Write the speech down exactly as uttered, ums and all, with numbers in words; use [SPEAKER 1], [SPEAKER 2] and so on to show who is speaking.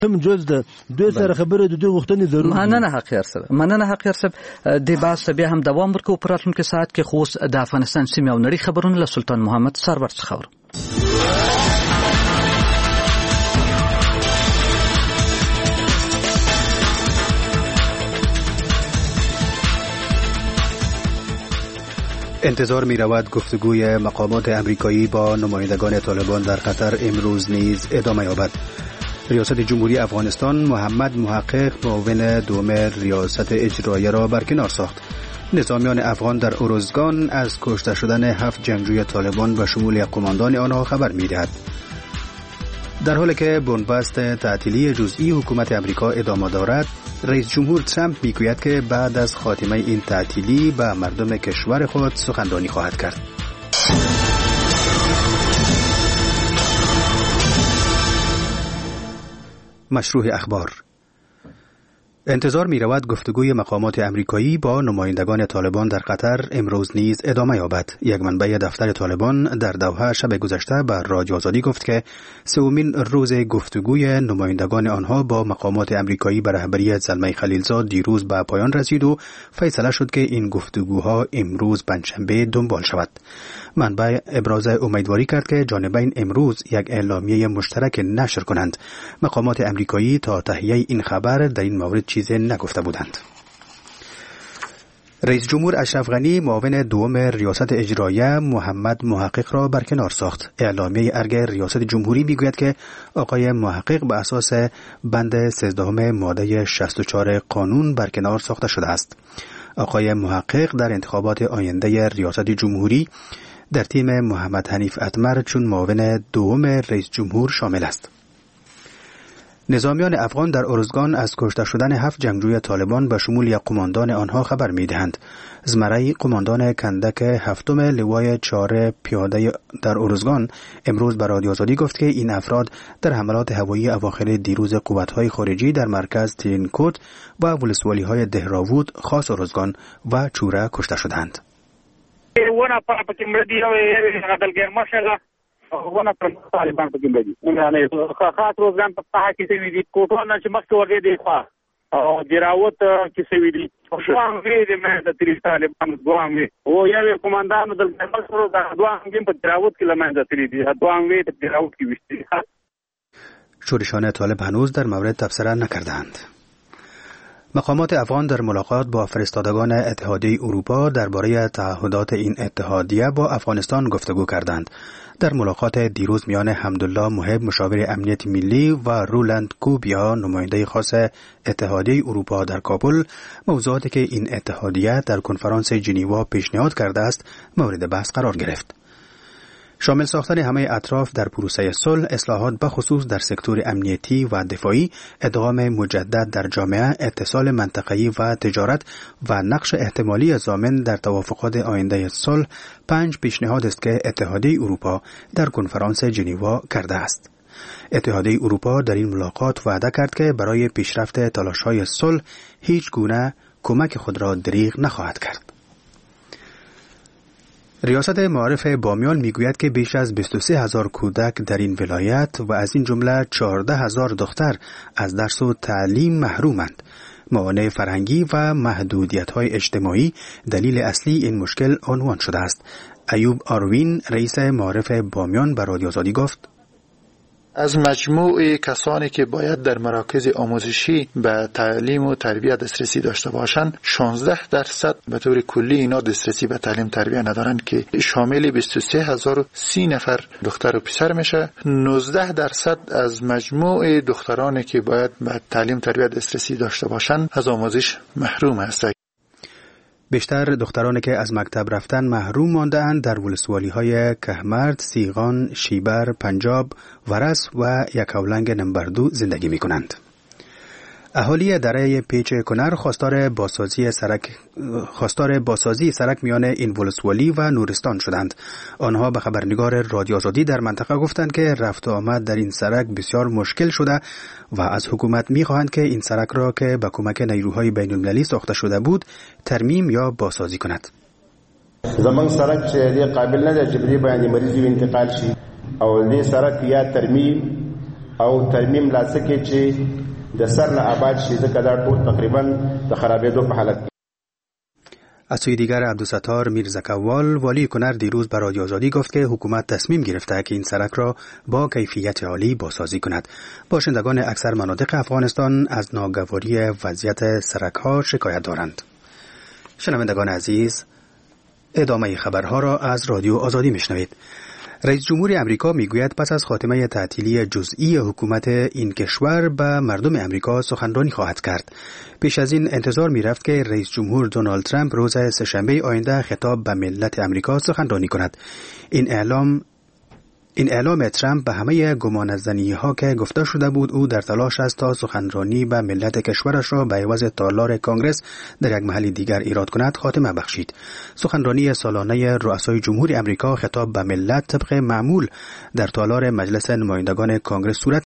[SPEAKER 1] هم جز د دوی سره خبره د دوی غوښتنې ضروري
[SPEAKER 2] مننه حقیر صاحب مننه حقیر صاحب د باس بیا هم دوام ورکو په راتلونکي ساعت کې خو د افغانستان سیمه او نړۍ خبرونه له سلطان محمد سرور څخه اورو.
[SPEAKER 3] انتظار می رود گفتگوی مقامات امریکایی با نمایندگان طالبان در قطر امروز نیز ادامه یابد. ریاست جمهوری افغانستان محمد محقق معاون دوم ریاست اجراییه را برکنار ساخت. نظامیان افغان در ارزگان از کشته شدن هفت جنگجوی طالبان و شمول قماندان آنها خبر می دهد. در حالی که بنبست تعطیلی جزئی حکومت امریکا ادامه دارد، رئیس جمهور ترامپ میگوید که بعد از خاتمه این تعطیلی به مردم کشور خود سخنرانی خواهد کرد. مشروع اخبار. انتظار می رود گفتگوی مقامات امریکایی با نمایندگان طالبان در قطر امروز نیز ادامه یابد. یک منبع دفتر طالبان در دوحه شب گذشته به رادیو آزادی گفت که سومین روز گفتگوی نمایندگان آنها با مقامات امریکایی به رهبری زلمه خلیلزاد دیروز به پایان رسید و فیصله شد که این گفتگوها امروز پنجشنبه دنبال شود. منبع ابراز امیدواری کرد که جانبین امروز یک اعلامیه مشترک نشر کنند. مقامات امریکایی تا تهیه این خبر در این مورد چیزی نگفته بودند. رئیس جمهور اشرف غنی معاون دوم ریاست اجراییه محمد محقق را برکنار ساخت. اعلامیه ارگ ریاست جمهوری میگوید که آقای محقق به اساس بند سیزدهم ماده شصت و چهار قانون برکنار ساخته شده است. آقای محقق در انتخابات آینده ریاست جمهوری در تیم محمد حنیف اتمر چون معاون دوم رئیس جمهور شامل است. نظامیان افغان در ارزگان از کشته شدن هفت جنگجوی طالبان به شمول یک قماندان آنها خبر می‌دهند. زمره‌ای قماندان کندک هفتم لوای چهار پیاده در ارزگان امروز به رادیو آزادی گفت که این افراد در حملات هوایی اواخر دیروز قوت‌های خارجی در مرکز ترینکوت و ولسوالی‌های دهراوود، خاص ارزگان و چوره کشته شدند.
[SPEAKER 4] ونه په کې مړ دي او غدل ګرمه شغه ونه پر طالبان په کې مړ دي نه خاص روزګان په پاه کې سوي دي کوټونه چې مخکې ورغې دي خو او جراوت کې سوي دي شوان وی دي مې د تری طالبان دوام وی او یو کمانډان د ګرمه سره د دوام کې په جراوت کې لمن د تری دي دوام وی د جراوت کې وشتي.
[SPEAKER 3] شورشان طالب هنوز در مورد تبصره نکردند. مقامات افغان در ملاقات با فرستادگان اتحادیه اروپا درباره تعهدات این اتحادیه با افغانستان گفتگو کردند. در ملاقات دیروز میان حمدالله محب مشاور امنیت ملی و رولند کوبیا نماینده خاص اتحادیه اروپا در کابل، موضوعاتی که این اتحادیه در کنفرانس ژنوا پیشنهاد کرده است مورد بحث قرار گرفت. شامل ساختن همه اطراف در پروسه صلح، اصلاحات بخصوص در سکتور امنیتی و دفاعی، ادغام مجدد در جامعه، اتصال منطقه‌ای و تجارت و نقش احتمالی ضامن در توافقات آینده صلح پنج پیشنهاد است که اتحادیه اروپا در کنفرانس ژنوا کرده است. اتحادیه اروپا در این ملاقات وعده کرد که برای پیشرفت تلاش‌های صلح هیچ گونه کمک خود را دریغ نخواهد کرد. ریاست معارف بامیان میگوید که بیش از بیست و سه هزار کودک در این ولایت و از این جمله چهارده هزار دختر از درس و تعلیم محرومند. موانع فرهنگی و محدودیت‌های اجتماعی دلیل اصلی این مشکل عنوان شده است. ایوب آروین رئیس معارف بامیان به رادیو آزادی گفت:
[SPEAKER 5] از مجموع کسانی که باید در مراکز آموزشی به تعلیم و تربیت دسترسی داشته باشند، شانزده درصد به طور کلی اینا دسترسی به تعلیم تربیت ندارند که شامل بیست و سه هزار و سی نفر دختر و پسر میشه. نوزده درصد از مجموع دخترانی که باید به تعلیم تربیت دسترسی داشته باشند از آموزش محروم هستند.
[SPEAKER 3] بیشتر دخترانی که از مکتب رفتن محروم مانده‌اند در ولسوالی‌های کهمرد، سیغان، شیبر، پنجاب، ورس و یکاولنگ نمبر دو زندگی می‌کنند. اهالی دره پیچ کنر خواستار بازسازی سرک خواستار بازسازی سرک میان این ولسوالی و نورستان شدند. آنها به خبرنگار رادیو آزادی در منطقه گفتند که رفت و آمد در این سرک بسیار مشکل شده و از حکومت می‌خواهند که این سرک را که با کمک نیروهای بین‌المللی ساخته شده بود ترمیم یا بازسازی کند.
[SPEAKER 6] زمان سرک چې قابل نه دی چې په باندې مریض انتقال شي او دې سرک یا ترمیم او ترمیم لاسکه چې د سر نه آباد شي ځکه دا ټول تقریبا د خرابېدو په حالت.
[SPEAKER 3] از سوی دیگر عبدالستار میرزکوال والی کنر دیروز به رادیو آزادی گفت که حکومت تصمیم گرفته که این سرک را با کیفیت عالی بازسازی کند. باشندگان اکثر مناطق افغانستان از ناگواری وضعیت سرک ها شکایت دارند. شنوندگان عزیز، ادامه خبرها را از رادیو آزادی میشنوید. رئیس جمهور امریکا میگوید پس از خاتمه تعطیلی جزئی حکومت این کشور به مردم امریکا سخنرانی خواهد کرد. پیش از این انتظار میرفت که رئیس جمهور دونالد ترامپ روز سه‌شنبه آینده خطاب به ملت امریکا سخنرانی کند. این اعلام این اعلام ترامپ به همه گمانه‌زنی ها که گفته شده بود او در تلاش است تا سخنرانی به ملت کشورش را به عوض تالار کانگرس در یک محل دیگر ایراد کند خاتمه بخشید. سخنرانی سالانه رؤسای جمهور امریکا خطاب به ملت طبق معمول در تالار مجلس نمایندگان کانگرس صورت